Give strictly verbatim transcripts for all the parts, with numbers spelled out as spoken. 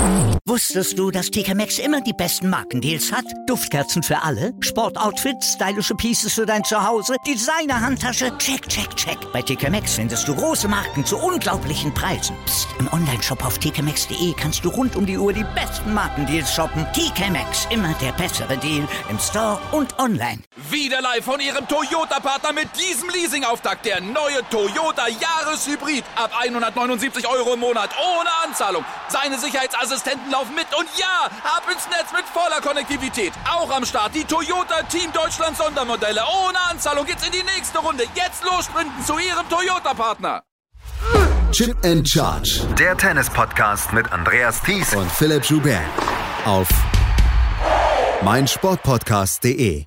Wusstest du, dass T K Maxx immer die besten Markendeals hat? Duftkerzen für alle, Sportoutfits, stylische Pieces für dein Zuhause, Designer-Handtasche, check, check, check. Bei T K Maxx findest du große Marken zu unglaublichen Preisen. Psst. Im Onlineshop auf t k maxx punkt d e kannst du rund um die Uhr die besten Markendeals shoppen. T K Maxx, immer der bessere Deal im Store und online. Wieder live von Ihrem Toyota-Partner mit diesem Leasing-Auftakt. Der neue Toyota Jahreshybrid. Ab hundertneunundsiebzig Euro im Monat. Ohne Anzahlung. Seine Sicherheitsassistenten laufen mit. Und ja, ab ins Netz mit voller Konnektivität. Auch am Start die Toyota Team Deutschland Sondermodelle. Ohne Anzahlung geht's in die nächste Runde. Jetzt los sprinten zu Ihrem Toyota-Partner. Chip and Charge. Der Tennis-Podcast mit Andreas Thies und Philipp Joubert. Auf meinsportpodcast punkt de.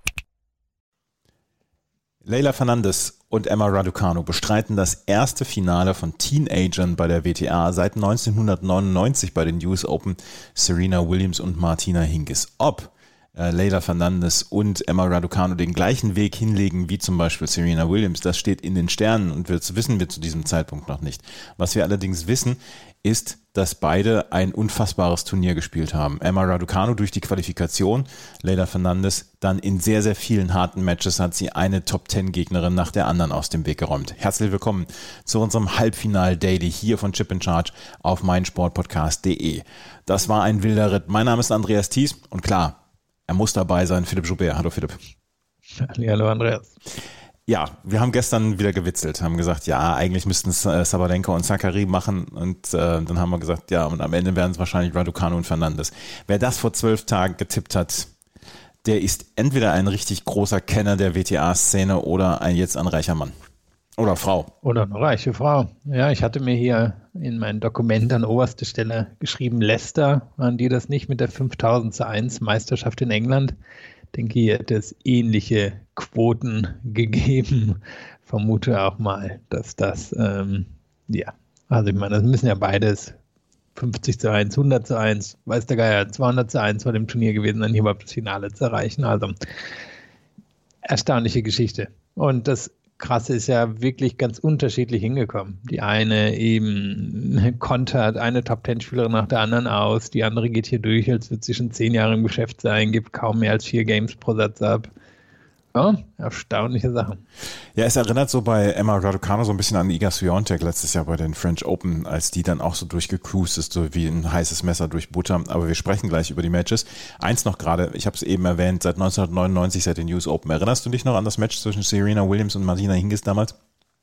Leylah Fernandez und Emma Raducanu bestreiten das erste Finale von Teenagern bei der W T A seit neunzehnhundertneunundneunzig bei den U S Open. Serena Williams und Martina Hingis. Ob äh, Leylah Fernandez und Emma Raducanu den gleichen Weg hinlegen wie zum Beispiel Serena Williams, das steht in den Sternen und das wissen wir zu diesem Zeitpunkt noch nicht. Was wir allerdings wissen, ist, dass beide ein unfassbares Turnier gespielt haben. Emma Raducanu durch die Qualifikation, Leylah Fernandez dann in sehr, sehr vielen harten Matches hat sie eine Top-Zehn-Gegnerin nach der anderen aus dem Weg geräumt. Herzlich willkommen zu unserem Halbfinal-Daily hier von Chip and Charge auf meinsportpodcast punkt de. Das war ein wilder Ritt. Mein Name ist Andreas Thies und klar, er muss dabei sein, Philipp Joubert. Hallo Philipp. Hallo Andreas. Ja, wir haben gestern wieder gewitzelt, haben gesagt, ja, eigentlich müssten es äh, Sabalenka und Sakkari machen und äh, dann haben wir gesagt, ja, und am Ende werden es wahrscheinlich Raducanu und Fernandez. Wer das vor zwölf Tagen getippt hat, der ist entweder ein richtig großer Kenner der W T A-Szene oder ein jetzt ein reicher Mann. Oder Frau. Oder eine reiche Frau. Ja, ich hatte mir hier in mein Dokument an oberste Stelle geschrieben, Leicester, waren die das nicht mit der fünftausend zu eins Meisterschaft in England? Denke ich, hätte es ähnliche Quoten gegeben. Vermute auch mal, dass das, ähm, ja, also ich meine, das müssen ja beides fünfzig zu eins, hundert zu eins, weiß der Geier, zweihundert zu eins vor dem Turnier gewesen, dann hier überhaupt das Finale zu erreichen. Also erstaunliche Geschichte. Und das Krasse ist ja wirklich ganz unterschiedlich hingekommen. Die eine eben kontert eine Top-Ten-Spielerin nach der anderen aus, die andere geht hier durch, als würde sie schon zehn Jahre im Geschäft sein, gibt kaum mehr als vier Games pro Satz ab. Ja, erstaunliche Sachen. Ja, es erinnert so bei Emma Raducanu so ein bisschen an Iga Swiatek letztes Jahr bei den French Open, als die dann auch so durchgecruised ist, so wie ein heißes Messer durch Butter. Aber wir sprechen gleich über die Matches. Eins noch gerade, ich habe es eben erwähnt, seit neunzehnhundertneunundneunzig, seit den U S Open. Erinnerst du dich noch an das Match zwischen Serena Williams und Martina Hingis damals?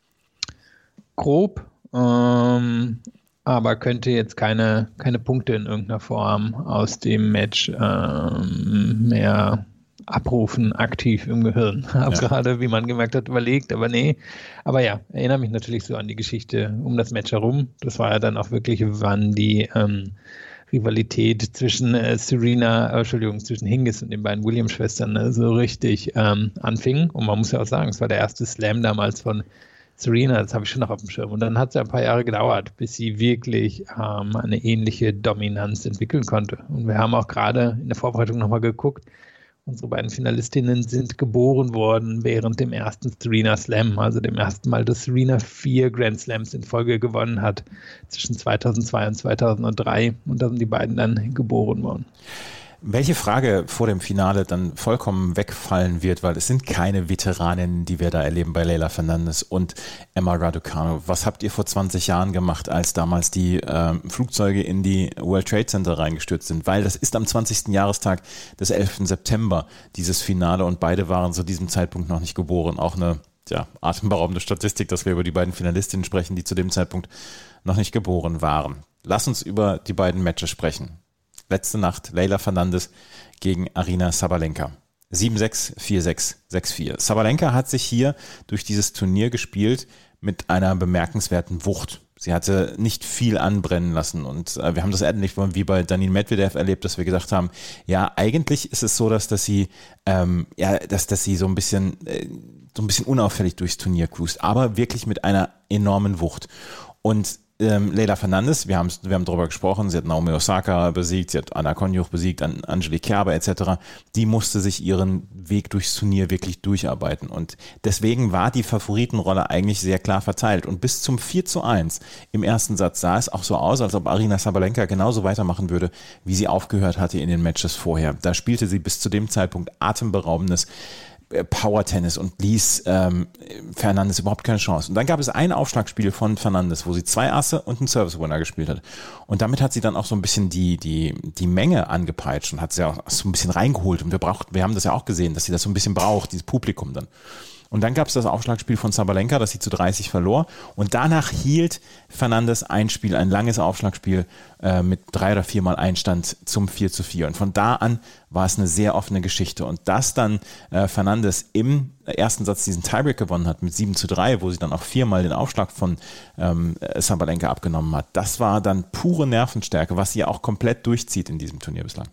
Grob, ähm, aber könnte jetzt keine, keine Punkte in irgendeiner Form aus dem Match ähm, mehr abrufen, aktiv im Gehirn. Habe ja. gerade, wie man gemerkt hat, überlegt, aber nee. Aber ja, erinnere mich natürlich so an die Geschichte um das Match herum. Das war ja dann auch wirklich, wann die ähm, Rivalität zwischen äh, Serena, äh, Entschuldigung, zwischen Hingis und den beiden Williams-Schwestern äh, so richtig ähm, anfing. Und man muss ja auch sagen, es war der erste Slam damals von Serena, das habe ich schon noch auf dem Schirm. Und dann hat es ja ein paar Jahre gedauert, bis sie wirklich ähm, eine ähnliche Dominanz entwickeln konnte. Und wir haben auch gerade in der Vorbereitung nochmal geguckt, unsere beiden Finalistinnen sind geboren worden während dem ersten Serena Slam, also dem ersten Mal, dass Serena vier Grand Slams in Folge gewonnen hat, zwischen zweitausendzwei und zweitausenddrei. Und da sind die beiden dann geboren worden. Welche Frage vor dem Finale dann vollkommen wegfallen wird, weil es sind keine Veteraninnen, die wir da erleben bei Leylah Fernandez und Emma Raducanu. Was habt ihr vor zwanzig Jahren gemacht, als damals die äh, Flugzeuge in die World Trade Center reingestürzt sind? Weil das ist am zwanzigsten Jahrestag des elften September, dieses Finale, und beide waren zu diesem Zeitpunkt noch nicht geboren. Auch eine ja, atemberaubende Statistik, dass wir über die beiden Finalistinnen sprechen, die zu dem Zeitpunkt noch nicht geboren waren. Lass uns über die beiden Matches sprechen. Letzte Nacht Leylah Fernandez gegen Aryna Sabalenka. sieben sechs, vier sechs, sechs vier. Sabalenka hat sich hier durch dieses Turnier gespielt mit einer bemerkenswerten Wucht. Sie hatte nicht viel anbrennen lassen und äh, wir haben das ähnlich wie bei Daniil Medvedev erlebt, dass wir gesagt haben, ja, eigentlich ist es so, dass, dass sie ähm, ja, dass, dass sie so ein bisschen äh, so ein bisschen unauffällig durchs Turnier cruist, aber wirklich mit einer enormen Wucht. Und ähm, Leylah Fernandez, wir, wir haben darüber gesprochen, sie hat Naomi Osaka besiegt, sie hat Anna Konjuch besiegt, An- Angelique Kerber et cetera. Die musste sich ihren Weg durchs Turnier wirklich durcharbeiten. Und deswegen war die Favoritenrolle eigentlich sehr klar verteilt. Und bis zum vier zu eins im ersten Satz sah es auch so aus, als ob Aryna Sabalenka genauso weitermachen würde, wie sie aufgehört hatte in den Matches vorher. Da spielte sie bis zu dem Zeitpunkt atemberaubendes Power-Tennis und ließ ähm, Fernandes überhaupt keine Chance. Und dann gab es ein Aufschlagspiel von Fernandes, wo sie zwei Asse und einen Service-Winner gespielt hat. Und damit hat sie dann auch so ein bisschen die, die, die Menge angepeitscht und hat sie auch so ein bisschen reingeholt. Und wir braucht, wir haben das ja auch gesehen, dass sie das so ein bisschen braucht, dieses Publikum dann. Und dann gab es das Aufschlagspiel von Sabalenka, das sie zu dreißig verlor. Und danach hielt Fernandes ein Spiel, ein langes Aufschlagspiel äh, mit drei oder viermal Einstand zum vier zu vier. Und von da an war es eine sehr offene Geschichte. Und dass dann äh, Fernandes im ersten Satz diesen Tiebreak gewonnen hat mit sieben zu drei, wo sie dann auch viermal den Aufschlag von ähm, Sabalenka abgenommen hat, das war dann pure Nervenstärke, was sie ja auch komplett durchzieht in diesem Turnier bislang.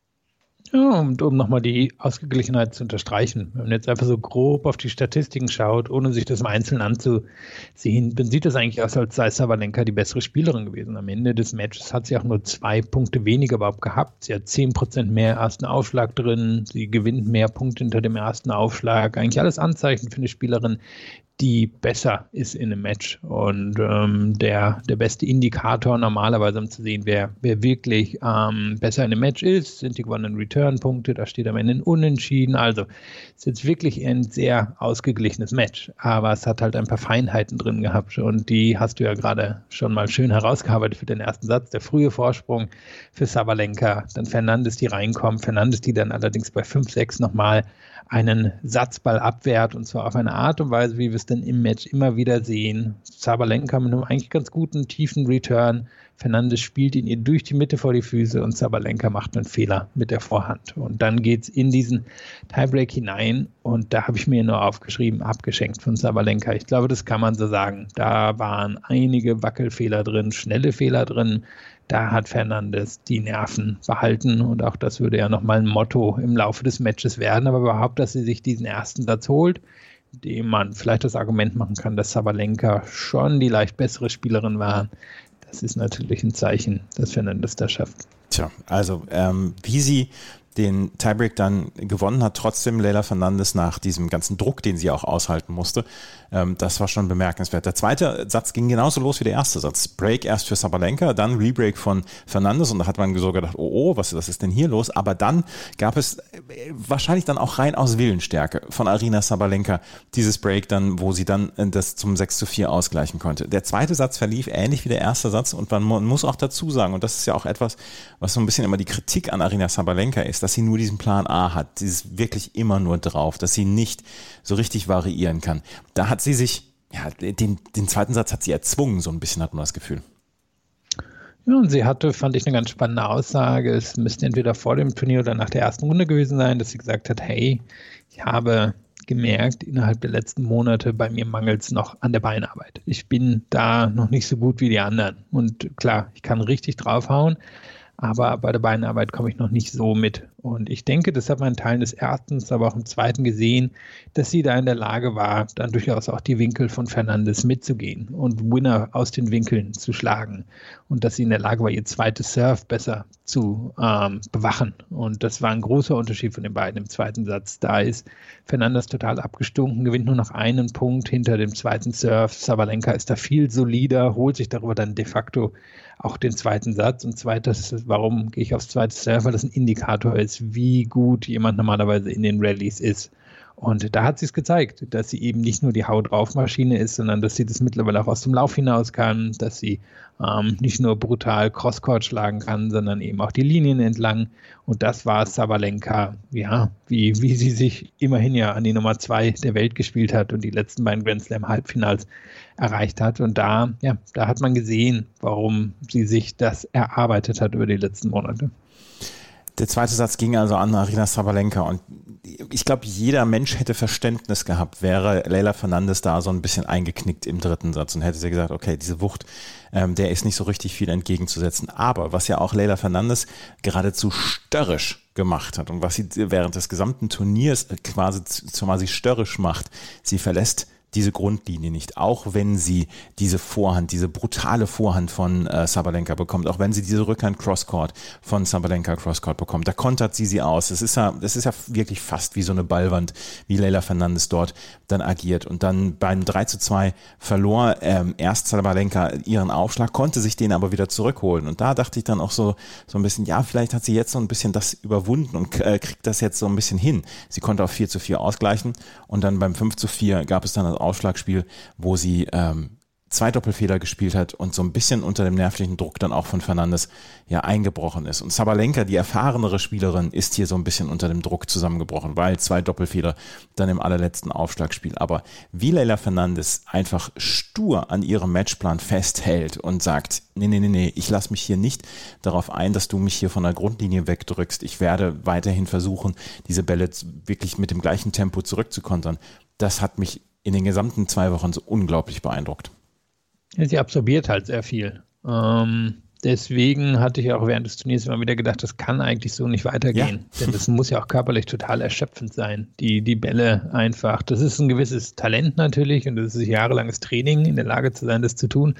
Ja, und um nochmal die Ausgeglichenheit zu unterstreichen, wenn man jetzt einfach so grob auf die Statistiken schaut, ohne sich das im Einzelnen anzusehen, dann sieht das eigentlich aus, als sei Sabalenka die bessere Spielerin gewesen. Am Ende des Matches hat sie auch nur zwei Punkte weniger überhaupt gehabt. Sie hat zehn Prozent mehr ersten Aufschlag drin, sie gewinnt mehr Punkte hinter dem ersten Aufschlag. Eigentlich alles Anzeichen für eine Spielerin, die besser ist in einem Match. Und ähm, der, der beste Indikator normalerweise, um zu sehen, wer, wer wirklich ähm, besser in einem Match ist, sind die gewonnenen Return-Punkte. Da steht am Ende ein Unentschieden. Also ist jetzt wirklich ein sehr ausgeglichenes Match. Aber es hat halt ein paar Feinheiten drin gehabt. Und die hast du ja gerade schon mal schön herausgearbeitet für den ersten Satz. Der frühe Vorsprung für Sabalenka. Dann Fernandes, die reinkommt. Fernandes, die dann allerdings bei fünf sechs nochmal einen Satzball abwehrt, und zwar auf eine Art und Weise, wie wir es dann im Match immer wieder sehen. Sabalenka mit einem eigentlich ganz guten, tiefen Return. Fernandes spielt ihn ihr durch die Mitte vor die Füße und Sabalenka macht einen Fehler mit der Vorhand. Und dann geht es in diesen Tiebreak hinein und da habe ich mir nur aufgeschrieben, abgeschenkt von Sabalenka. Ich glaube, das kann man so sagen. Da waren einige Wackelfehler drin, schnelle Fehler drin. Da hat Fernandes die Nerven behalten und auch das würde ja nochmal ein Motto im Laufe des Matches werden, aber überhaupt, dass sie sich diesen ersten Satz holt, dem man vielleicht das Argument machen kann, dass Sabalenka schon die leicht bessere Spielerin war, das ist natürlich ein Zeichen, dass Fernandes das schafft. Tja, also ähm, wie sie den Tiebreak dann gewonnen hat, trotzdem Leylah Fernandes nach diesem ganzen Druck, den sie auch aushalten musste. Ähm, das war schon bemerkenswert. Der zweite Satz ging genauso los wie der erste Satz. Break erst für Sabalenka, dann Rebreak von Fernandes und da hat man so gedacht, oh, oh, was, was ist denn hier los? Aber dann gab es wahrscheinlich dann auch rein aus Willensstärke von Aryna Sabalenka dieses Break dann, wo sie dann das zum sechs zu vier ausgleichen konnte. Der zweite Satz verlief ähnlich wie der erste Satz und man muss auch dazu sagen, und das ist ja auch etwas, was so ein bisschen immer die Kritik an Aryna Sabalenka ist, dass sie nur diesen Plan A hat, dieses wirklich immer nur drauf, dass sie nicht so richtig variieren kann. Da hat sie sich, ja, den, den zweiten Satz hat sie erzwungen, so ein bisschen hat man das Gefühl. Ja, und sie hatte, fand ich, eine ganz spannende Aussage. Es müsste entweder vor dem Turnier oder nach der ersten Runde gewesen sein, dass sie gesagt hat, hey, ich habe gemerkt, innerhalb der letzten Monate bei mir mangelt es noch an der Beinarbeit. Ich bin da noch nicht so gut wie die anderen. Und klar, ich kann richtig draufhauen, aber bei der Beinarbeit komme ich noch nicht so mit. Und ich denke, das hat man in Teilen des ersten, aber auch im zweiten gesehen, dass sie da in der Lage war, dann durchaus auch die Winkel von Fernandes mitzugehen und Winner aus den Winkeln zu schlagen. Und dass sie in der Lage war, ihr zweites Serve besser zu ähm, bewachen. Und das war ein großer Unterschied von den beiden im zweiten Satz. Da ist Fernandes total abgestunken, gewinnt nur noch einen Punkt hinter dem zweiten Serve. Sabalenka ist da viel solider, holt sich darüber dann de facto auch den zweiten Satz. Und zweites, warum gehe ich aufs zweite Serve? Weil das ein Indikator ist, wie gut jemand normalerweise in den Rallyes ist. Und da hat sie es gezeigt, dass sie eben nicht nur die Haut-drauf-Maschine ist, sondern dass sie das mittlerweile auch aus dem Lauf hinaus kann, dass sie ähm, nicht nur brutal Crosscourt schlagen kann, sondern eben auch die Linien entlang. Und das war Sabalenka, ja, wie, wie sie sich immerhin ja an die Nummer zwei der Welt gespielt hat und die letzten beiden Grand Slam-Halbfinals erreicht hat. Und da, ja, da hat man gesehen, warum sie sich das erarbeitet hat über die letzten Monate. Der zweite Satz ging also an Aryna Sabalenka und ich glaube, jeder Mensch hätte Verständnis gehabt, wäre Leylah Fernandes da so ein bisschen eingeknickt im dritten Satz und hätte sie gesagt, okay, diese Wucht, ähm, der ist nicht so richtig viel entgegenzusetzen. Aber was ja auch Leylah Fernandes geradezu störrisch gemacht hat und was sie während des gesamten Turniers quasi, quasi störrisch macht, sie verlässt diese Grundlinie nicht, auch wenn sie diese Vorhand, diese brutale Vorhand von äh, Sabalenka bekommt, auch wenn sie diese Rückhand Crosscourt von Sabalenka Crosscourt bekommt, da kontert sie sie aus. Das ist ja, das ist ja wirklich fast wie so eine Ballwand, wie Leylah Fernandes dort dann agiert. Und dann beim drei zu zwei verlor ähm, erst Sabalenka ihren Aufschlag, konnte sich den aber wieder zurückholen. Und da dachte ich dann auch so, so ein bisschen, ja, vielleicht hat sie jetzt so ein bisschen das überwunden und äh, kriegt das jetzt so ein bisschen hin. Sie konnte auf vier zu vier ausgleichen und dann beim fünf zu vier gab es dann das Ausschlagspiel, wo sie ähm, zwei Doppelfehler gespielt hat und so ein bisschen unter dem nervlichen Druck dann auch von Fernandes ja eingebrochen ist. Und Sabalenka, die erfahrenere Spielerin, ist hier so ein bisschen unter dem Druck zusammengebrochen, weil zwei Doppelfehler dann im allerletzten Aufschlagspiel. Aber wie Leylah Fernandes einfach stur an ihrem Matchplan festhält und sagt, nee, nee, nee, nee, ich lasse mich hier nicht darauf ein, dass du mich hier von der Grundlinie wegdrückst. Ich werde weiterhin versuchen, diese Bälle wirklich mit dem gleichen Tempo zurückzukontern. Das hat mich in den gesamten zwei Wochen so unglaublich beeindruckt. Ja, sie absorbiert halt sehr viel. Ähm, deswegen hatte ich auch während des Turniers immer wieder gedacht, das kann eigentlich so nicht weitergehen. Ja. Denn das muss ja auch körperlich total erschöpfend sein. Die, die Bälle einfach. Das ist ein gewisses Talent natürlich und das ist jahrelanges Training, in der Lage zu sein, das zu tun.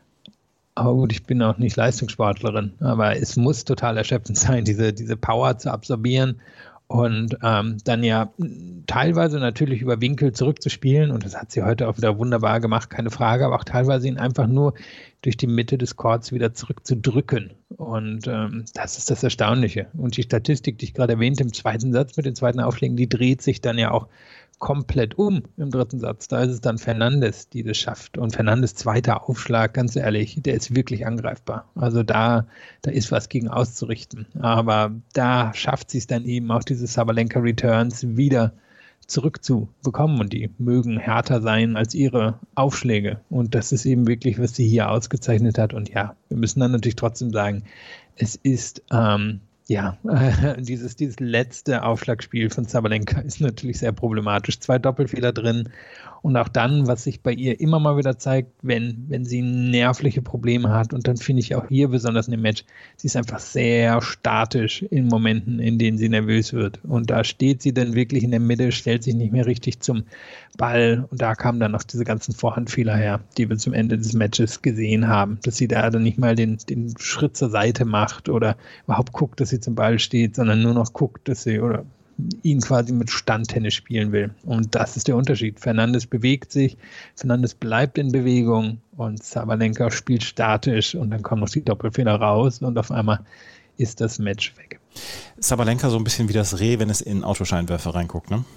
Aber gut, ich bin auch nicht Leistungssportlerin. Aber es muss total erschöpfend sein, diese, diese Power zu absorbieren. Und ähm, dann ja teilweise natürlich über Winkel zurückzuspielen, und das hat sie heute auch wieder wunderbar gemacht, keine Frage, aber auch teilweise ihn einfach nur durch die Mitte des Courts wieder zurückzudrücken. Und ähm, das ist das Erstaunliche. Und die Statistik, die ich gerade erwähnte im zweiten Satz mit den zweiten Aufschlägen, die dreht sich dann ja auch komplett um im dritten Satz. Da ist es dann Fernandes, die das schafft. Und Fernandes zweiter Aufschlag, ganz ehrlich, der ist wirklich angreifbar. Also da, da ist was gegen auszurichten. Aber da schafft sie es dann eben auch, diese Sabalenka Returns wieder zurückzubekommen. Und die mögen härter sein als ihre Aufschläge. Und das ist eben wirklich, was sie hier ausgezeichnet hat. Und ja, wir müssen dann natürlich trotzdem sagen, es ist ähm, Ja, äh, dieses, dieses letzte Aufschlagspiel von Sabalenka ist natürlich sehr problematisch. Zwei Doppelfehler drin und auch dann, was sich bei ihr immer mal wieder zeigt, wenn, wenn sie nervliche Probleme hat, und dann finde ich auch hier besonders in dem Match, sie ist einfach sehr statisch in Momenten, in denen sie nervös wird. Und da steht sie dann wirklich in der Mitte, stellt sich nicht mehr richtig zum Ball, und da kamen dann noch diese ganzen Vorhandfehler her, die wir zum Ende des Matches gesehen haben, dass sie da dann nicht mal den, den Schritt zur Seite macht oder überhaupt guckt, dass sie zum Ball steht, sondern nur noch guckt, dass sie oder ihn quasi mit Standtennis spielen will. Und das ist der Unterschied. Fernandes bewegt sich, Fernandes bleibt in Bewegung und Sabalenka spielt statisch, und dann kommen noch die Doppelfehler raus und auf einmal ist das Match weg. Sabalenka so ein bisschen wie das Reh, wenn es in Autoscheinwerfer reinguckt, ne?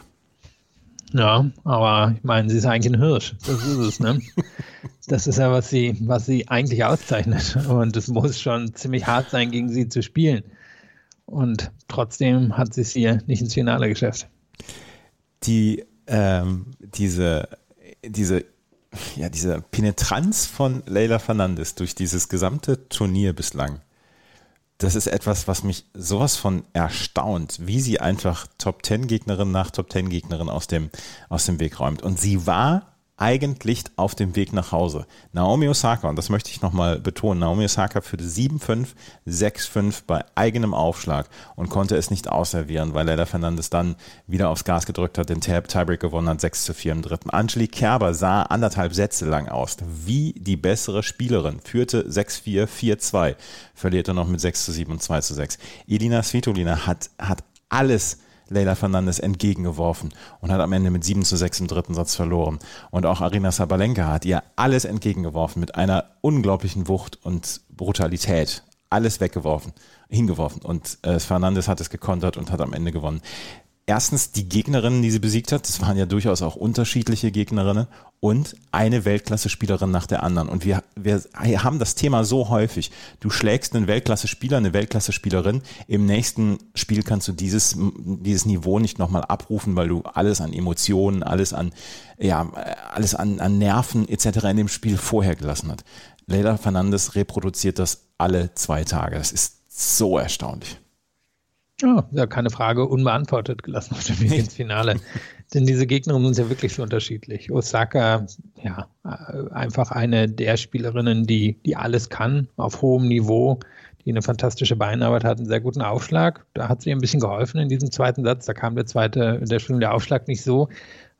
Ja, aber ich meine, sie ist eigentlich ein Hirsch. Das ist es, ne? Das ist ja, was sie, was sie eigentlich auszeichnet. Und es muss schon ziemlich hart sein, gegen sie zu spielen. Und trotzdem hat sie es hier nicht ins Finale geschafft. Die, ähm, diese, diese, ja, diese Penetranz von Leylah Fernandes durch dieses gesamte Turnier bislang, das ist etwas, was mich sowas von erstaunt, wie sie einfach Top-Zehn-Gegnerin nach Top-Zehn-Gegnerin aus dem, aus dem Weg räumt. Und sie war eigentlich auf dem Weg nach Hause. Naomi Osaka, und das möchte ich nochmal betonen, Naomi Osaka führte sieben fünf, sechs fünf bei eigenem Aufschlag und konnte es nicht ausservieren, weil Leylah Fernandes dann wieder aufs Gas gedrückt hat, den Tiebreak gewonnen hat, sechs zu vier im dritten. Angelique Kerber sah anderthalb Sätze lang aus, wie die bessere Spielerin, führte sechs vier, vier zwei, verlierte noch mit sechs zu sieben und zwei zu sechs. Elina Svitolina hat, hat alles Leylah Fernandes entgegengeworfen und hat am Ende mit sieben zu sechs im dritten Satz verloren. Und auch Aryna Sabalenka hat ihr alles entgegengeworfen mit einer unglaublichen Wucht und Brutalität. Alles weggeworfen, hingeworfen. Und äh, Fernandes hat es gekontert und hat am Ende gewonnen. Erstens die Gegnerinnen, die sie besiegt hat, das waren ja durchaus auch unterschiedliche Gegnerinnen, und eine Weltklasse-Spielerin nach der anderen. Und wir, wir haben das Thema so häufig. Du schlägst einen Weltklasse-Spieler, eine Weltklasse-Spielerin, im nächsten Spiel kannst du dieses, dieses Niveau nicht nochmal abrufen, weil du alles an Emotionen, alles an, ja, alles an, an Nerven et cetera in dem Spiel vorher gelassen hat. Leylah Fernandes reproduziert das alle zwei Tage. Das ist so erstaunlich. Ja, ja, keine Frage, unbeantwortet gelassen auf dem Weg ins Finale. Denn diese Gegnerinnen sind ja wirklich so unterschiedlich. Osaka, ja, einfach eine der Spielerinnen, die, die alles kann, auf hohem Niveau, die eine fantastische Beinarbeit hat, einen sehr guten Aufschlag. Da hat sie ein bisschen geholfen in diesem zweiten Satz. Da kam der zweite, der, der Aufschlag nicht so.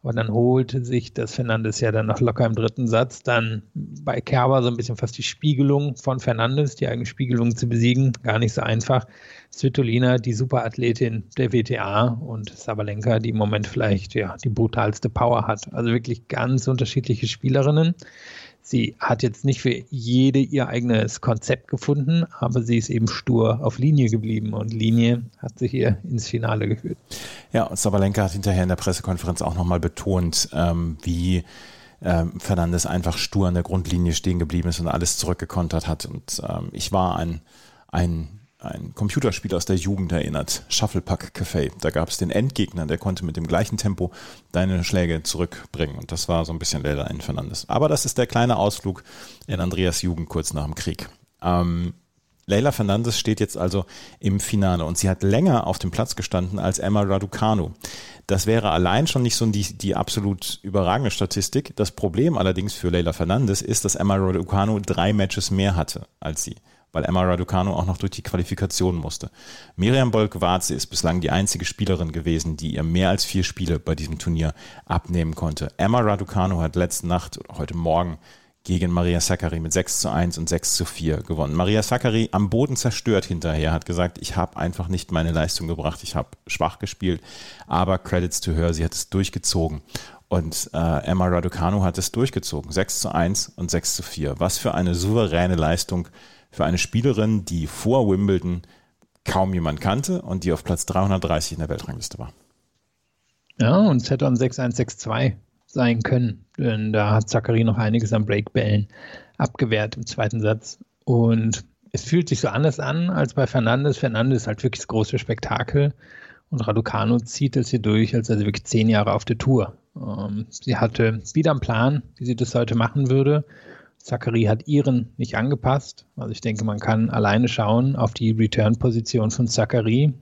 Aber dann holte sich das Fernandes ja dann noch locker im dritten Satz. Dann bei Kerber so ein bisschen fast die Spiegelung von Fernandes, die eigene Spiegelung zu besiegen. Gar nicht so einfach. Svitolina, die Superathletin der W T A und Sabalenka, die im Moment vielleicht ja die brutalste Power hat. Also wirklich ganz unterschiedliche Spielerinnen. Sie hat jetzt nicht für jede ihr eigenes Konzept gefunden, aber sie ist eben stur auf Linie geblieben und Linie hat sie hier ins Finale geführt. Ja, und Sabalenka hat hinterher in der Pressekonferenz auch nochmal betont, ähm, wie ähm, Fernandes einfach stur an der Grundlinie stehen geblieben ist und alles zurückgekontert hat. Und ähm, ich war ein, ein ein Computerspiel aus der Jugend erinnert, Shufflepuck Café. Da gab es den Endgegner, der konnte mit dem gleichen Tempo deine Schläge zurückbringen. Und das war so ein bisschen Leylah in Fernandes. Aber das ist der kleine Ausflug in Andreas Jugend kurz nach dem Krieg. Ähm, Leylah Fernandes steht jetzt also im Finale und sie hat länger auf dem Platz gestanden als Emma Raducanu. Das wäre allein schon nicht so die, die absolut überragende Statistik. Das Problem allerdings für Leylah Fernandes ist, dass Emma Raducanu drei Matches mehr hatte als sie, weil Emma Raducanu auch noch durch die Qualifikation musste. Miriam Bolk-Warze ist bislang die einzige Spielerin gewesen, die ihr mehr als vier Spiele bei diesem Turnier abnehmen konnte. Emma Raducanu hat letzte Nacht oder heute Morgen gegen Maria Sakkari mit sechs zu eins und sechs zu vier gewonnen. Maria Sakkari am Boden zerstört hinterher, hat gesagt, ich habe einfach nicht meine Leistung gebracht, ich habe schwach gespielt, aber Credits to her, sie hat es durchgezogen. Und äh, Emma Raducanu hat es durchgezogen, sechs zu eins und sechs zu vier. Was für eine souveräne Leistung für eine Spielerin, die vor Wimbledon kaum jemand kannte und die auf Platz dreihundertdreißig in der Weltrangliste war. Ja, und es hätte ein sechs eins, sechs zwei sein können, denn da hat Sakkari noch einiges an Breakbällen abgewehrt im zweiten Satz. Und es fühlt sich so anders an als bei Fernandes. Fernandes ist halt wirklich das große Spektakel und Raducanu zieht das hier durch, als sei sie wirklich zehn Jahre auf der Tour. Ähm, sie hatte wieder einen Plan, wie sie das heute machen würde. Sakkari hat ihren nicht angepasst. Also ich denke, man kann alleine schauen auf die Return-Position von Sakkari,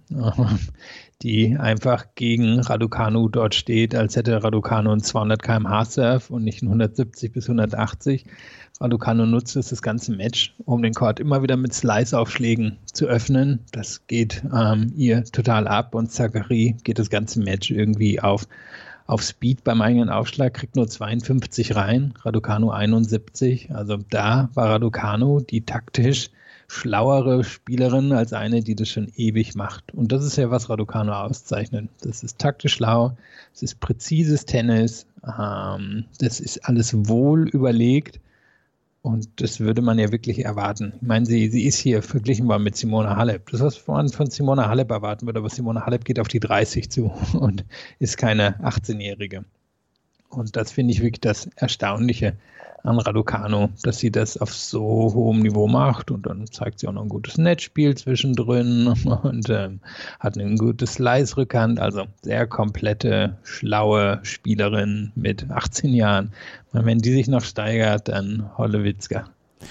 die einfach gegen Raducanu dort steht, als hätte Raducanu einen zweihundert Kilometer pro Stunde Surf und nicht einen hundertsiebzig bis hundertachtzig. Raducanu nutzt es das ganze Match, um den Court immer wieder mit Slice-Aufschlägen zu öffnen. Das geht ähm, ihr total ab und Sakkari geht das ganze Match irgendwie auf Auf Speed beim eigenen Aufschlag, kriegt nur zweiundfünfzig rein, Raducanu einundsiebzig. Also da war Raducanu die taktisch schlauere Spielerin als eine, die das schon ewig macht. Und das ist ja, was Raducanu auszeichnet. Das ist taktisch schlau, es ist präzises Tennis, ähm, das ist alles wohl überlegt. Und das würde man ja wirklich erwarten. Ich meine, sie, sie ist hier verglichen worden mit Simona Halep. Das, was man von Simona Halep erwarten würde, aber Simona Halep geht auf die dreißig zu und ist keine achtzehnjährige. Und das finde ich wirklich das Erstaunliche an Raducanu, dass sie das auf so hohem Niveau macht und dann zeigt sie auch noch ein gutes Netzspiel zwischendrin und ähm, hat ein gutes Slice-Rückhand, also sehr komplette, schlaue Spielerin mit achtzehn Jahren. Und wenn die sich noch steigert, dann Hollewitzka.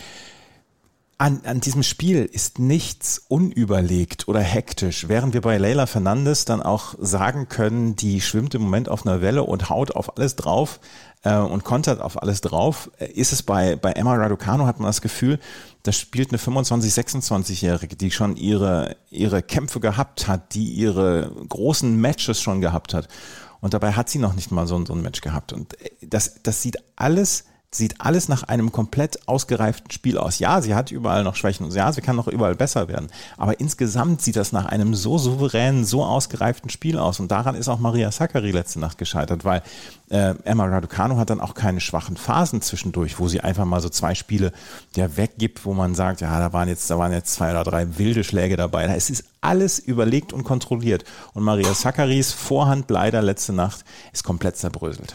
An, an diesem Spiel ist nichts unüberlegt oder hektisch, während wir bei Leylah Fernandes dann auch sagen können, die schwimmt im Moment auf einer Welle und haut auf alles drauf äh, und kontert auf alles drauf, ist es bei, bei Emma Raducanu, hat man das Gefühl, da spielt eine fünfundzwanzig-, sechsundzwanzigjährige, die schon ihre, ihre Kämpfe gehabt hat, die ihre großen Matches schon gehabt hat und dabei hat sie noch nicht mal so, so ein Match gehabt und das, das sieht alles Sieht alles nach einem komplett ausgereiften Spiel aus. Ja, sie hat überall noch Schwächen und ja, sie kann noch überall besser werden. Aber insgesamt sieht das nach einem so souveränen, so ausgereiften Spiel aus. Und daran ist auch Maria Sakkari letzte Nacht gescheitert, weil äh, Emma Raducanu hat dann auch keine schwachen Phasen zwischendurch, wo sie einfach mal so zwei Spiele der weggibt, wo man sagt, ja, da waren jetzt, da waren jetzt zwei oder drei wilde Schläge dabei. Es ist alles überlegt und kontrolliert. Und Maria Sakkaris Vorhand leider letzte Nacht ist komplett zerbröselt.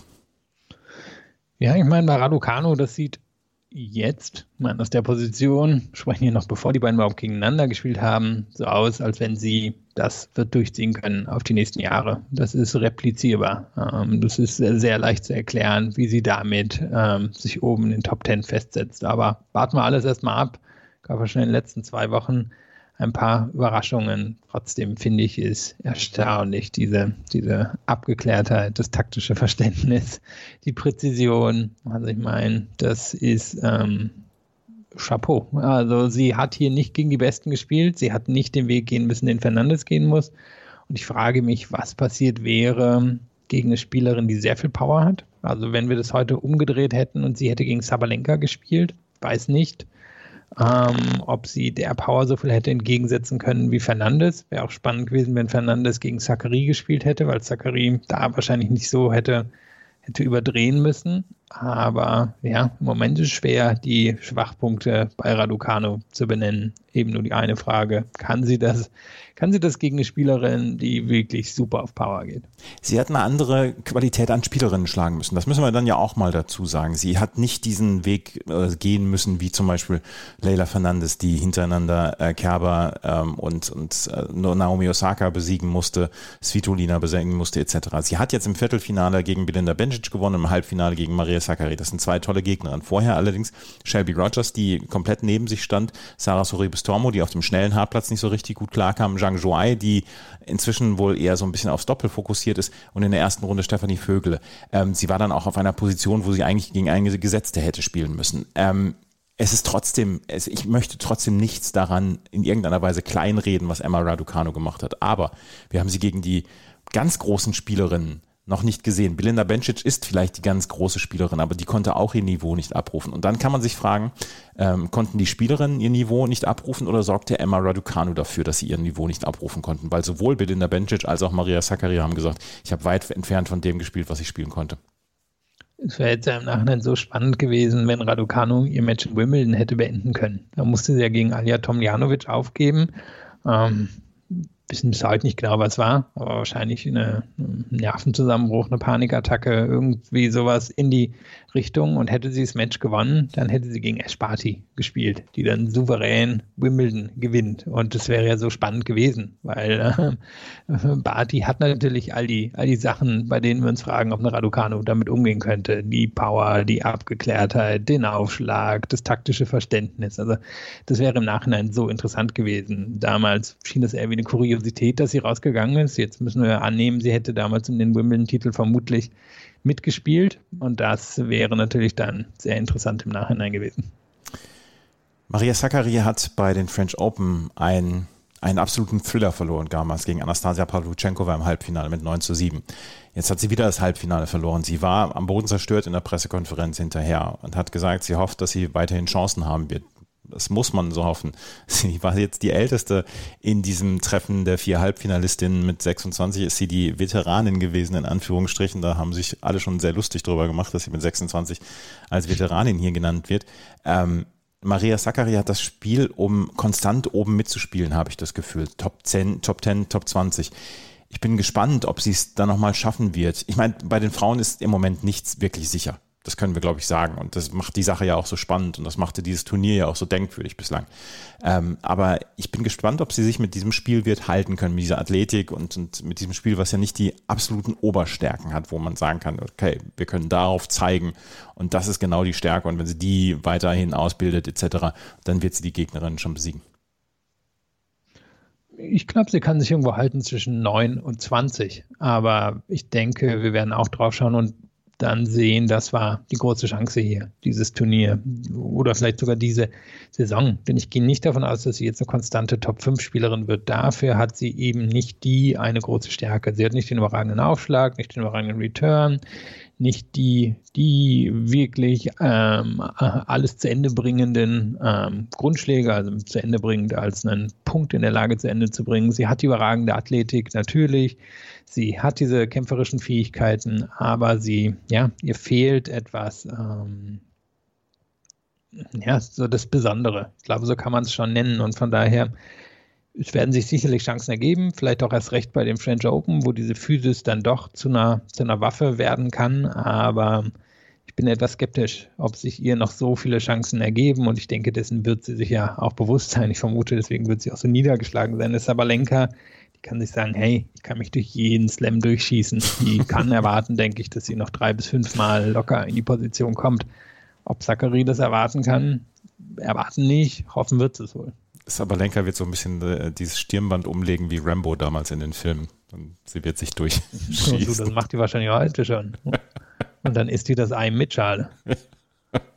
Ja, ich meine, bei Raducanu, das sieht jetzt, ich meine, aus der Position, sprechen hier noch bevor die beiden überhaupt gegeneinander gespielt haben, so aus, als wenn sie das wird durchziehen können auf die nächsten Jahre. Das ist replizierbar. Ähm, das ist sehr, sehr leicht zu erklären, wie sie damit ähm, sich oben in den Top Ten festsetzt. Aber warten wir alles erstmal ab. Gab ja schon in den letzten zwei Wochen ein paar Überraschungen. Trotzdem finde ich es erstaunlich, diese, diese Abgeklärtheit, das taktische Verständnis, die Präzision. Also ich meine, das ist ähm, Chapeau. Also sie hat hier nicht gegen die Besten gespielt. Sie hat nicht den Weg gehen müssen, den Fernandes gehen muss. Und ich frage mich, was passiert wäre, gegen eine Spielerin, die sehr viel Power hat. Also wenn wir das heute umgedreht hätten und sie hätte gegen Sabalenka gespielt, weiß nicht, ähm, ob sie der Power so viel hätte entgegensetzen können wie Fernandes. Wäre auch spannend gewesen, wenn Fernandes gegen Sakkari gespielt hätte, weil Sakkari da wahrscheinlich nicht so hätte, hätte überdrehen müssen. Aber ja, im Moment ist es schwer, die Schwachpunkte bei Raducanu zu benennen. Eben nur die eine Frage, kann sie das, kann sie das gegen eine Spielerin, die wirklich super auf Power geht? Sie hat eine andere Qualität an Spielerinnen schlagen müssen. Das müssen wir dann ja auch mal dazu sagen. Sie hat nicht diesen Weg äh, gehen müssen, wie zum Beispiel Leylah Fernandes, die hintereinander äh, Kerber ähm, und, und äh, Naomi Osaka besiegen musste, Svitolina besiegen musste et cetera. Sie hat jetzt im Viertelfinale gegen Belinda Bencic gewonnen, im Halbfinale gegen Maria Sakkari. Das sind zwei tolle Gegnerinnen. Vorher allerdings Shelby Rogers, die komplett neben sich stand, Sarah Sorribes-Tormo, die auf dem schnellen Hartplatz nicht so richtig gut klarkam, Zhang Zhuai, die inzwischen wohl eher so ein bisschen aufs Doppel fokussiert ist, und in der ersten Runde Stefanie Vögele. Ähm, sie war dann auch auf einer Position, wo sie eigentlich gegen eine Gesetzte hätte spielen müssen. Ähm, es ist trotzdem, es, ich möchte trotzdem nichts daran in irgendeiner Weise kleinreden, was Emma Raducanu gemacht hat. Aber wir haben sie gegen die ganz großen Spielerinnen noch nicht gesehen. Belinda Bencic ist vielleicht die ganz große Spielerin, aber die konnte auch ihr Niveau nicht abrufen. Und dann kann man sich fragen, ähm, konnten die Spielerinnen ihr Niveau nicht abrufen oder sorgte Emma Raducanu dafür, dass sie ihr Niveau nicht abrufen konnten? Weil sowohl Belinda Bencic als auch Maria Sakkari haben gesagt, ich habe weit entfernt von dem gespielt, was ich spielen konnte. Es wäre jetzt ja im Nachhinein so spannend gewesen, wenn Raducanu ihr Match in Wimbledon hätte beenden können. Da musste sie ja gegen Alja Tomljanovic aufgeben. Ähm, wissen bis heute nicht genau, was war, aber wahrscheinlich eine, ein Nervenzusammenbruch, eine Panikattacke, irgendwie sowas in die Richtung. Und hätte sie das Match gewonnen, dann hätte sie gegen Ash Barty gespielt, die dann souverän Wimbledon gewinnt. Und das wäre ja so spannend gewesen, weil äh, Barty hat natürlich all die, all die Sachen, bei denen wir uns fragen, ob eine Raducanu damit umgehen könnte. Die Power, die Abgeklärtheit, den Aufschlag, das taktische Verständnis. Also das wäre im Nachhinein so interessant gewesen. Damals schien das eher wie eine Kuriosität, dass sie rausgegangen ist. Jetzt müssen wir annehmen, sie hätte damals um den Wimbledon-Titel vermutlich mitgespielt. Und das wäre natürlich dann sehr interessant im Nachhinein gewesen. Maria Sakkari hat bei den French Open einen, einen absoluten Thriller verloren damals gegen Anastasia Pawluchenkova im Halbfinale mit neun zu sieben. Jetzt hat sie wieder das Halbfinale verloren. Sie war am Boden zerstört in der Pressekonferenz hinterher und hat gesagt, sie hofft, dass sie weiterhin Chancen haben wird. Das muss man so hoffen. Sie war jetzt die Älteste in diesem Treffen der vier Halbfinalistinnen. Mit sechsundzwanzig ist sie die Veteranin gewesen, in Anführungsstrichen. Da haben sich alle schon sehr lustig drüber gemacht, dass sie mit sechsundzwanzig als Veteranin hier genannt wird. Ähm, Maria Sakkari hat das Spiel, um konstant oben mitzuspielen, habe ich das Gefühl. Top zehn, Top zehn, Top zwanzig. Ich bin gespannt, ob sie es dann nochmal schaffen wird. Ich meine, bei den Frauen ist im Moment nichts wirklich sicher. Das können wir, glaube ich, sagen. Und das macht die Sache ja auch so spannend. Und das machte dieses Turnier ja auch so denkwürdig bislang. Ähm, aber ich bin gespannt, ob sie sich mit diesem Spiel wird halten können, mit dieser Athletik und, und mit diesem Spiel, was ja nicht die absoluten Oberstärken hat, wo man sagen kann, okay, wir können darauf zeigen. Und das ist genau die Stärke. Und wenn sie die weiterhin ausbildet et cetera, dann wird sie die Gegnerin schon besiegen. Ich glaube, sie kann sich irgendwo halten zwischen neun und zwanzig. Aber ich denke, wir werden auch drauf schauen und dann sehen, das war die große Chance hier, dieses Turnier oder vielleicht sogar diese Saison. Denn ich gehe nicht davon aus, dass sie jetzt eine konstante Top fünf Spielerin wird. Dafür hat sie eben nicht die eine große Stärke. Sie hat nicht den überragenden Aufschlag, nicht den überragenden Return, nicht die, die wirklich ähm, alles zu Ende bringenden ähm, Grundschläge, also zu Ende bringend als einen Punkt in der Lage zu Ende zu bringen. Sie hat die überragende Athletik, natürlich. Sie hat diese kämpferischen Fähigkeiten, aber sie, ja, ihr fehlt etwas, ähm, ja, so das Besondere. Ich glaube, so kann man es schon nennen und von daher, es werden sich sicherlich Chancen ergeben, vielleicht auch erst recht bei dem French Open, wo diese Physis dann doch zu einer, zu einer Waffe werden kann, aber ich bin etwas skeptisch, ob sich ihr noch so viele Chancen ergeben und ich denke, dessen wird sie sich ja auch bewusst sein. Ich vermute, deswegen wird sie auch so niedergeschlagen sein. Das Sabalenka, die kann sich sagen, hey, ich kann mich durch jeden Slam durchschießen. Die kann erwarten, denke ich, dass sie noch drei bis fünf Mal locker in die Position kommt. Ob Sakkari das erwarten kann, erwarten nicht, hoffen wird es wohl. Sabalenka wird so ein bisschen äh, dieses Stirnband umlegen wie Rambo damals in den Filmen. Und sie wird sich durchschießen. Oh, das macht die wahrscheinlich heute schon. Und dann isst die das Ei mit Schale.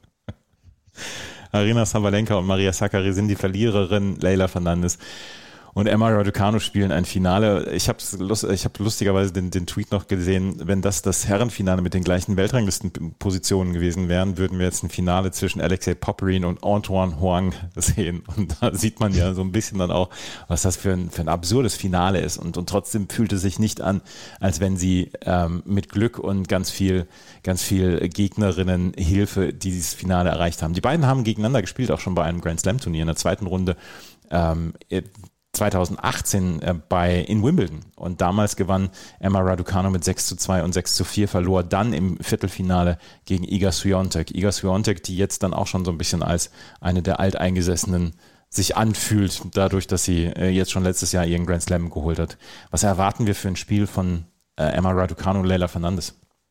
Aryna Sabalenka und Maria Sakkari sind die Verliererinnen. Leylah Fernandes und Emma Raducanu spielen ein Finale. Ich habe lust, ich hab lustigerweise den, den Tweet noch gesehen, wenn das das Herrenfinale mit den gleichen Weltranglistenpositionen gewesen wären, würden wir jetzt ein Finale zwischen Alexei Popyrin und Antoine Hoang sehen. Und da sieht man ja so ein bisschen dann auch, was das für ein, für ein absurdes Finale ist. Und, und trotzdem fühlt es sich nicht an, als wenn sie ähm, mit Glück und ganz viel, ganz viel Gegnerinnenhilfe dieses Finale erreicht haben. Die beiden haben gegeneinander gespielt, auch schon bei einem Grand Slam Turnier in der zweiten Runde. Ähm, zwanzig achtzehn äh, bei, in Wimbledon, und damals gewann Emma Raducanu mit sechs zu zwei und sechs zu vier, verlor dann im Viertelfinale gegen Iga Swiatek. Iga Swiatek, die jetzt dann auch schon so ein bisschen als eine der Alteingesessenen sich anfühlt, dadurch, dass sie äh, jetzt schon letztes Jahr ihren Grand Slam geholt hat. Was erwarten wir für ein Spiel von äh, Emma Raducanu und Leylah Fernandez?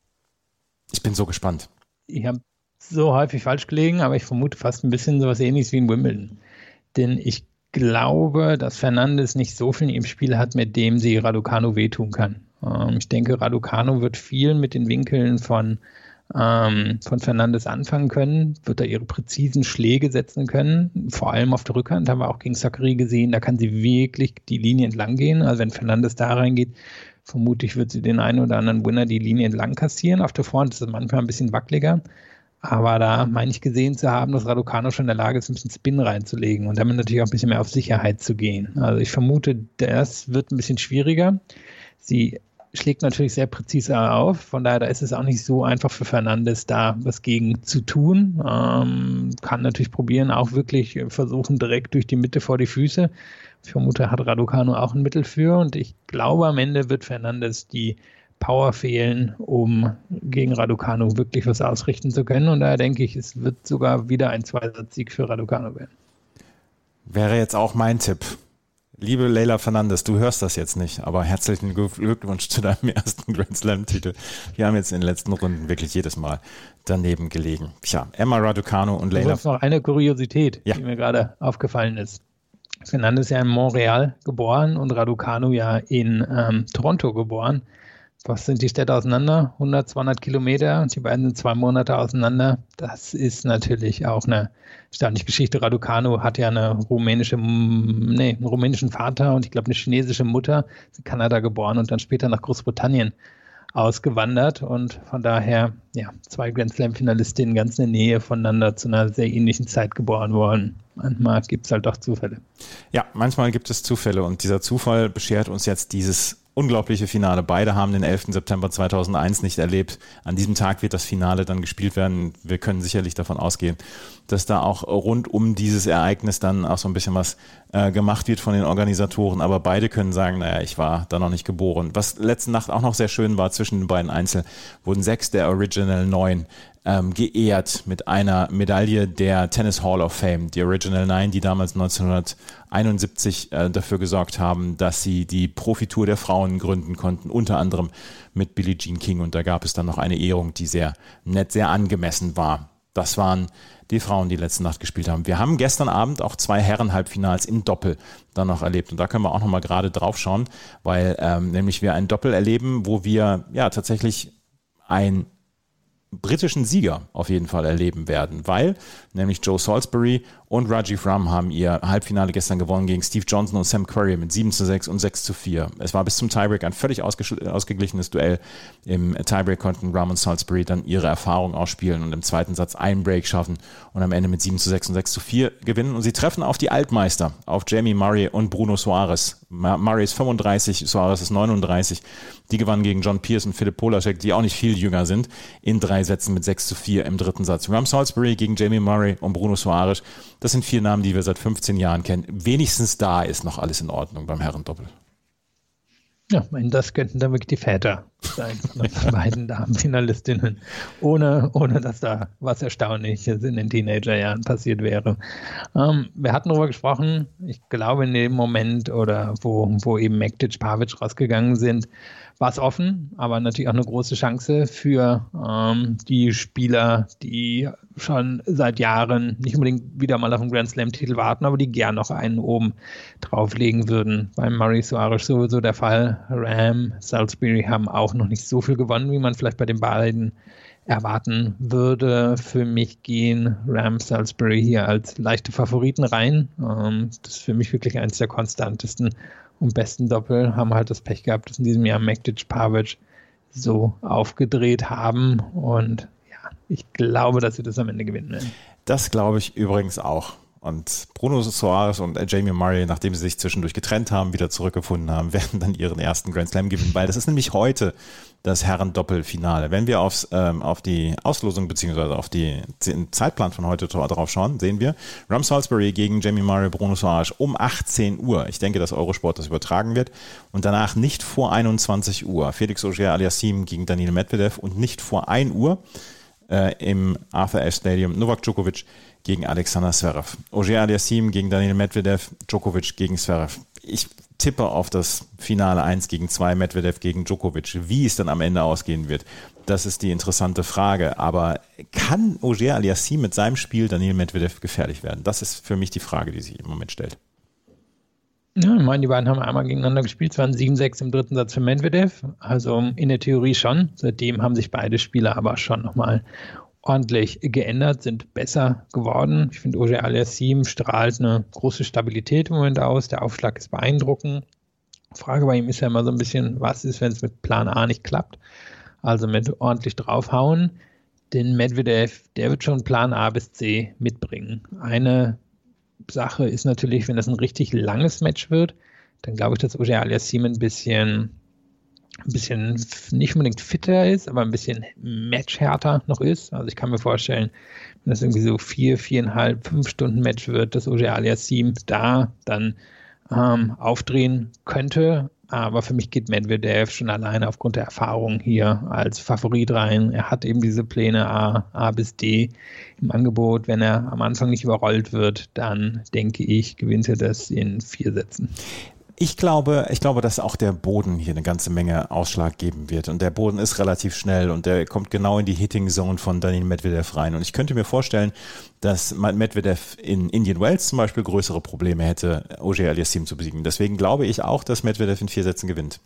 Ich bin so gespannt. Ich habe so häufig falsch gelegen, aber ich vermute fast ein bisschen sowas Ähnliches wie in Wimbledon. Denn ich glaube, dass Fernandez nicht so viel im Spiel hat, mit dem sie Raducanu wehtun kann. Ähm, ich denke, Raducanu wird viel mit den Winkeln von, ähm, von Fernandez anfangen können, wird da ihre präzisen Schläge setzen können, vor allem auf der Rückhand, haben wir auch gegen Sakkari gesehen, da kann sie wirklich die Linie entlang gehen. Also wenn Fernandez da reingeht, vermutlich wird sie den einen oder anderen Winner die Linie entlang kassieren. Auf der Vorhand ist es manchmal ein bisschen wackeliger. Aber da meine ich gesehen zu haben, dass Raducanu schon in der Lage ist, ein bisschen Spin reinzulegen und damit natürlich auch ein bisschen mehr auf Sicherheit zu gehen. Also ich vermute, das wird ein bisschen schwieriger. Sie schlägt natürlich sehr präzise auf, von daher da ist es auch nicht so einfach für Fernandez, da was gegen zu tun. Ähm, kann natürlich probieren, auch wirklich versuchen, direkt durch die Mitte vor die Füße. Ich vermute, hat Raducanu auch ein Mittel für, und ich glaube, am Ende wird Fernandez die Power fehlen, um gegen Raducanu wirklich was ausrichten zu können. Und daher denke ich, es wird sogar wieder ein Zweisatz-Sieg für Raducanu werden. Wäre jetzt auch mein Tipp. Liebe Leylah Fernandez, du hörst das jetzt nicht, aber herzlichen Glückwunsch zu deinem ersten Grand Slam-Titel. Wir haben jetzt in den letzten Runden wirklich jedes Mal daneben gelegen. Tja, Emma Raducanu und Leylah. Das ist noch eine Kuriosität, ja. die mir gerade aufgefallen ist. Fernandez ist ja in Montreal geboren und Raducanu ja in ähm, Toronto geboren. Was sind die Städte auseinander? hundert, zweihundert Kilometer. Die beiden sind zwei Monate auseinander. Das ist natürlich auch eine erstaunliche Geschichte. Raducanu hat ja eine rumänische, nee, einen rumänischen Vater und ich glaube eine chinesische Mutter. Ist in Kanada geboren und dann später nach Großbritannien ausgewandert. Und von daher, ja, zwei Grand Slam-Finalistinnen ganz in der Nähe voneinander zu einer sehr ähnlichen Zeit geboren worden. Manchmal gibt es halt doch Zufälle. Ja, manchmal gibt es Zufälle und dieser Zufall beschert uns jetzt dieses unglaubliche Finale. Beide haben den elften September zweitausendeins nicht erlebt. An diesem Tag wird das Finale dann gespielt werden. Wir können sicherlich davon ausgehen, dass da auch rund um dieses Ereignis dann auch so ein bisschen was äh, gemacht wird von den Organisatoren. Aber beide können sagen, naja, ich war da noch nicht geboren. Was letzte Nacht auch noch sehr schön war, zwischen den beiden Einzel wurden sechs der Original neun ähm, geehrt mit einer Medaille der Tennis Hall of Fame. Die Original Nine, die damals neunzehnhunderteinundsiebzig äh, dafür gesorgt haben, dass sie die Profitour der Frauen gründen konnten, unter anderem mit Billie Jean King. Und da gab es dann noch eine Ehrung, die sehr nett, sehr angemessen war. Das waren die Frauen, die letzte Nacht gespielt haben. Wir haben gestern Abend auch zwei Herren-Halbfinals im Doppel dann noch erlebt. Und da können wir auch noch mal gerade drauf schauen, weil ähm, nämlich wir ein Doppel erleben, wo wir ja tatsächlich ein britischen Sieger auf jeden Fall erleben werden, weil nämlich Joe Salisbury und Rajiv Ram haben ihr Halbfinale gestern gewonnen gegen Steve Johnson und Sam Querrey mit sieben zu sechs und sechs zu vier. Es war bis zum Tiebreak ein völlig ausge- ausgeglichenes Duell. Im Tiebreak konnten Ram und Salisbury dann ihre Erfahrung ausspielen und im zweiten Satz einen Break schaffen und am Ende mit sieben zu sechs und sechs zu vier gewinnen. Und sie treffen auf die Altmeister, auf Jamie Murray und Bruno Soares. Murray ist fünfunddreißig, Soares ist neununddreißig. Die gewannen gegen John Pearce und Philipp Polasek, die auch nicht viel jünger sind, in drei Sätzen mit sechs zu vier im dritten Satz. Ram Salisbury gegen Jamie Murray und Bruno Soares, das sind vier Namen, die wir seit fünfzehn Jahren kennen. Wenigstens da ist noch alles in Ordnung beim Herrendoppel. Ja, ich meine, das könnten dann wirklich die Väter sein von den beiden Damenfinalistinnen, ohne, ohne dass da was Erstaunliches in den Teenagerjahren passiert wäre. Ähm, wir hatten darüber gesprochen, ich glaube in dem Moment, oder wo, wo eben Mektic, Pavic rausgegangen sind, war es offen, aber natürlich auch eine große Chance für ähm, die Spieler, die schon seit Jahren nicht unbedingt wieder mal auf einen Grand Slam-Titel warten, aber die gern noch einen oben drauflegen würden. Beim Murray Soares sowieso der Fall. Ram, Salisbury haben auch noch nicht so viel gewonnen, wie man vielleicht bei den beiden erwarten würde. Für mich gehen Rams Salisbury hier als leichte Favoriten rein. Ähm, das ist für mich wirklich eines der konstantesten und besten Doppel. Haben halt das Pech gehabt, dass in diesem Jahr Mektic, Pavic so aufgedreht haben. Und ja, ich glaube, dass sie das am Ende gewinnen werden. Das glaube ich übrigens auch. Und Bruno Soares und Jamie Murray, nachdem sie sich zwischendurch getrennt haben, wieder zurückgefunden haben, werden dann ihren ersten Grand Slam gewinnen, weil das ist nämlich heute das Herren-Doppelfinale. Wenn wir aufs, ähm, auf die Auslosung bzw. auf die, den Zeitplan von heute drauf schauen, sehen wir Ram Salisbury gegen Jamie Murray, Bruno Soares um achtzehn Uhr. Ich denke, dass Eurosport das übertragen wird. Und danach nicht vor einundzwanzig Uhr. Felix Auger-Aliassime gegen Daniil Medvedev und nicht vor ein Uhr äh, im Arthur Ashe Stadium Novak Djokovic gegen Alexander Zverev. Auger-Aliassime gegen Daniil Medvedev, Djokovic gegen Zverev. Ich tippe auf das Finale eins gegen zwei, Medvedev gegen Djokovic. Wie es dann am Ende ausgehen wird, das ist die interessante Frage. Aber kann Auger-Aliassime mit seinem Spiel Daniil Medvedev gefährlich werden? Das ist für mich die Frage, die sich im Moment stellt. Ja, ich meine, die beiden haben einmal gegeneinander gespielt, es waren sieben sechs im dritten Satz für Medvedev. Also in der Theorie schon. Seitdem haben sich beide Spieler aber schon nochmal ordentlich geändert, sind besser geworden. Ich finde, Auger-Aliassime strahlt eine große Stabilität im Moment aus. Der Aufschlag ist beeindruckend. Frage bei ihm ist ja immer so ein bisschen, was ist, wenn es mit Plan A nicht klappt? Also mit ordentlich draufhauen. Denn Medvedev, der wird schon Plan A bis C mitbringen. Eine Sache ist natürlich, wenn das ein richtig langes Match wird, dann glaube ich, dass Auger-Aliassime ein bisschen ein bisschen nicht unbedingt fitter ist, aber ein bisschen matchhärter noch ist. Also ich kann mir vorstellen, wenn das irgendwie so vier, viereinhalb, fünf Stunden Match wird, dass Auger-Aliassime da dann ähm, aufdrehen könnte. Aber für mich geht Medvedev schon alleine aufgrund der Erfahrung hier als Favorit rein. Er hat eben diese Pläne A, A bis D im Angebot. Wenn er am Anfang nicht überrollt wird, dann denke ich, gewinnt er das in vier Sätzen. Ich glaube, ich glaube, dass auch der Boden hier eine ganze Menge Ausschlag geben wird. Und der Boden ist relativ schnell und der kommt genau in die Hitting Zone von Daniil Medvedev rein. Und ich könnte mir vorstellen, dass Medvedev in Indian Wells zum Beispiel größere Probleme hätte, Auger-Aliassime zu besiegen. Deswegen glaube ich auch, dass Medvedev in vier Sätzen gewinnt.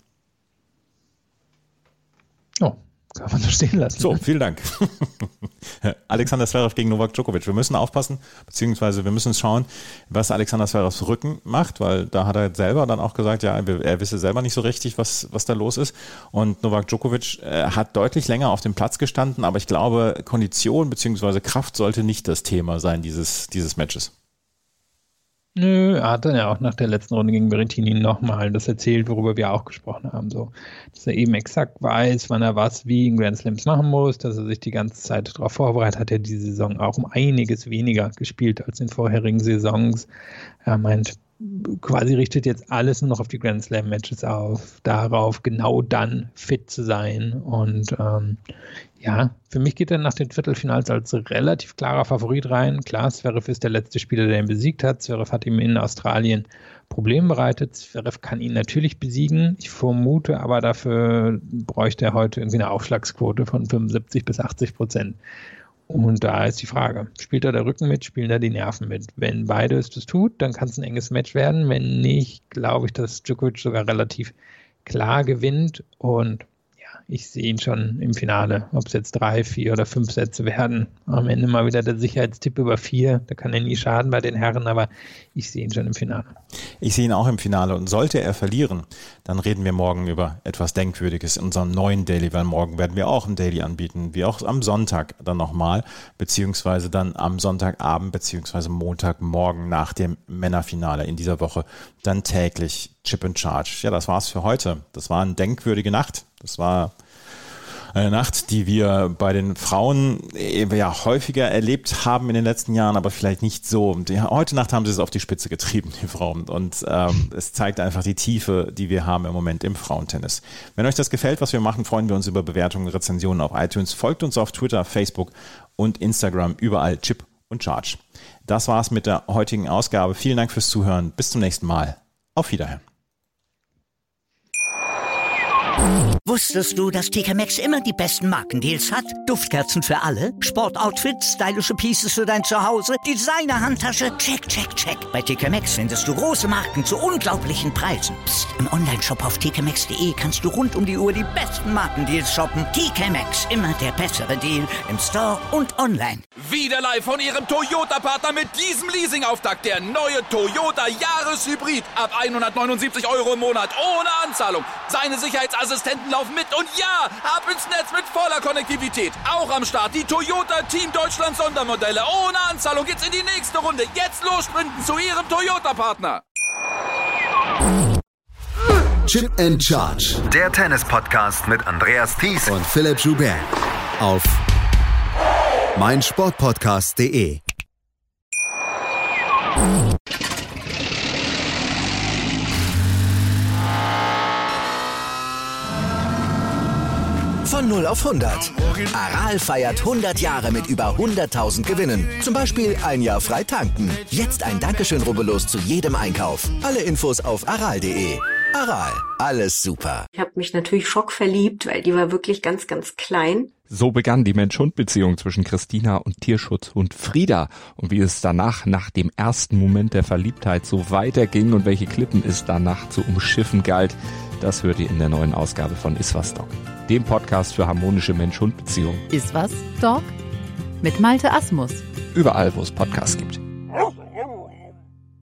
Oh, kann man so stehen lassen. So, vielen Dank. Alexander Zverev gegen Novak Djokovic. Wir müssen aufpassen, beziehungsweise wir müssen schauen, was Alexander Zverevs Rücken macht, weil da hat er selber dann auch gesagt, ja, er wisse selber nicht so richtig, was, was da los ist. Und Novak Djokovic äh, hat deutlich länger auf dem Platz gestanden, aber ich glaube, Kondition beziehungsweise Kraft sollte nicht das Thema sein dieses, dieses Matches. Nö, er hat dann ja auch nach der letzten Runde gegen Berrettini nochmal das erzählt, worüber wir auch gesprochen haben. So, dass er eben exakt weiß, wann er was wie in Grand Slams machen muss, dass er sich die ganze Zeit darauf vorbereitet hat. Er hat diese Saison auch um einiges weniger gespielt als in vorherigen Saisons. Er meint, quasi richtet jetzt alles nur noch auf die Grand Slam Matches auf, darauf genau dann fit zu sein. Und ähm, ja, für mich geht er nach den Viertelfinals als relativ klarer Favorit rein. Klar, Zverev ist der letzte Spieler, der ihn besiegt hat. Zverev hat ihm in Australien Probleme bereitet. Zverev kann ihn natürlich besiegen. Ich vermute aber, dafür bräuchte er heute irgendwie eine Aufschlagsquote von fünfundsiebzig bis achtzig Prozent. Und da ist die Frage, spielt er der Rücken mit, spielen da die Nerven mit? Wenn beides das tut, dann kann es ein enges Match werden. Wenn nicht, glaube ich, dass Djokovic sogar relativ klar gewinnt. Und ja, ich sehe ihn schon im Finale. Ob es jetzt drei, vier oder fünf Sätze werden. Am Ende mal wieder der Sicherheitstipp über vier. Da kann er nie schaden bei den Herren, aber ich sehe ihn schon im Finale. Ich sehe ihn auch im Finale und sollte er verlieren, dann reden wir morgen über etwas Denkwürdiges in unserem neuen Daily, weil morgen werden wir auch ein Daily anbieten, wie auch am Sonntag dann nochmal, beziehungsweise dann am Sonntagabend, beziehungsweise Montagmorgen nach dem Männerfinale in dieser Woche dann täglich Chip and Charge. Ja, das war's für heute. Das war eine denkwürdige Nacht. Das war eine Nacht, die wir bei den Frauen ja häufiger erlebt haben in den letzten Jahren, aber vielleicht nicht so. Die, heute Nacht haben sie es auf die Spitze getrieben, die Frauen. Und ähm, es zeigt einfach die Tiefe, die wir haben im Moment im Frauentennis. Wenn euch das gefällt, was wir machen, freuen wir uns über Bewertungen, Rezensionen auf iTunes. Folgt uns auf Twitter, Facebook und Instagram, überall Chip und Charge. Das war's mit der heutigen Ausgabe. Vielen Dank fürs Zuhören. Bis zum nächsten Mal. Auf Wiederhören. Wusstest du, dass T K Maxx immer die besten Markendeals hat? Duftkerzen für alle, Sportoutfits, stylische Pieces für dein Zuhause, Designer-Handtasche, check, check, check. Bei T K Maxx findest du große Marken zu unglaublichen Preisen. Psst. Im Onlineshop auf t k maxx punkt d e kannst du rund um die Uhr die besten Markendeals shoppen. T K Maxx, immer der bessere Deal im Store und online. Wieder live von Ihrem Toyota-Partner mit diesem Leasing-Auftakt. Der neue Toyota Jahreshybrid. Ab hundertneunundsiebzig Euro im Monat ohne Anzahlung. Seine Sicherheitsassistenten laufen mit und ja, ab ins Netz mit voller Konnektivität. Auch am Start die Toyota Team Deutschland Sondermodelle. Ohne Anzahlung geht's in die nächste Runde. Jetzt los sprinten zu Ihrem Toyota-Partner. Chip and Charge. Der Tennis-Podcast mit Andreas Thies und Philipp Joubert. Auf meinsportpodcast punkt de. Von null auf hundert. Aral feiert hundert Jahre mit über hunderttausend Gewinnen. Zum Beispiel ein Jahr frei tanken. Jetzt ein Dankeschön, rubbellos zu jedem Einkauf. Alle Infos auf aral punkt de. Aral, alles super. Ich habe mich natürlich schockverliebt, weil die war wirklich ganz, ganz klein. So begann die Mensch-Hund-Beziehung zwischen Christina und Tierschutzhund Frieda. Und wie es danach, nach dem ersten Moment der Verliebtheit, so weiterging und welche Klippen es danach zu umschiffen galt, das hört ihr in der neuen Ausgabe von Iswas Dog, dem Podcast für harmonische Mensch-Hund-Beziehungen. Iswas Dog? Mit Malte Asmus. Überall, wo es Podcasts gibt.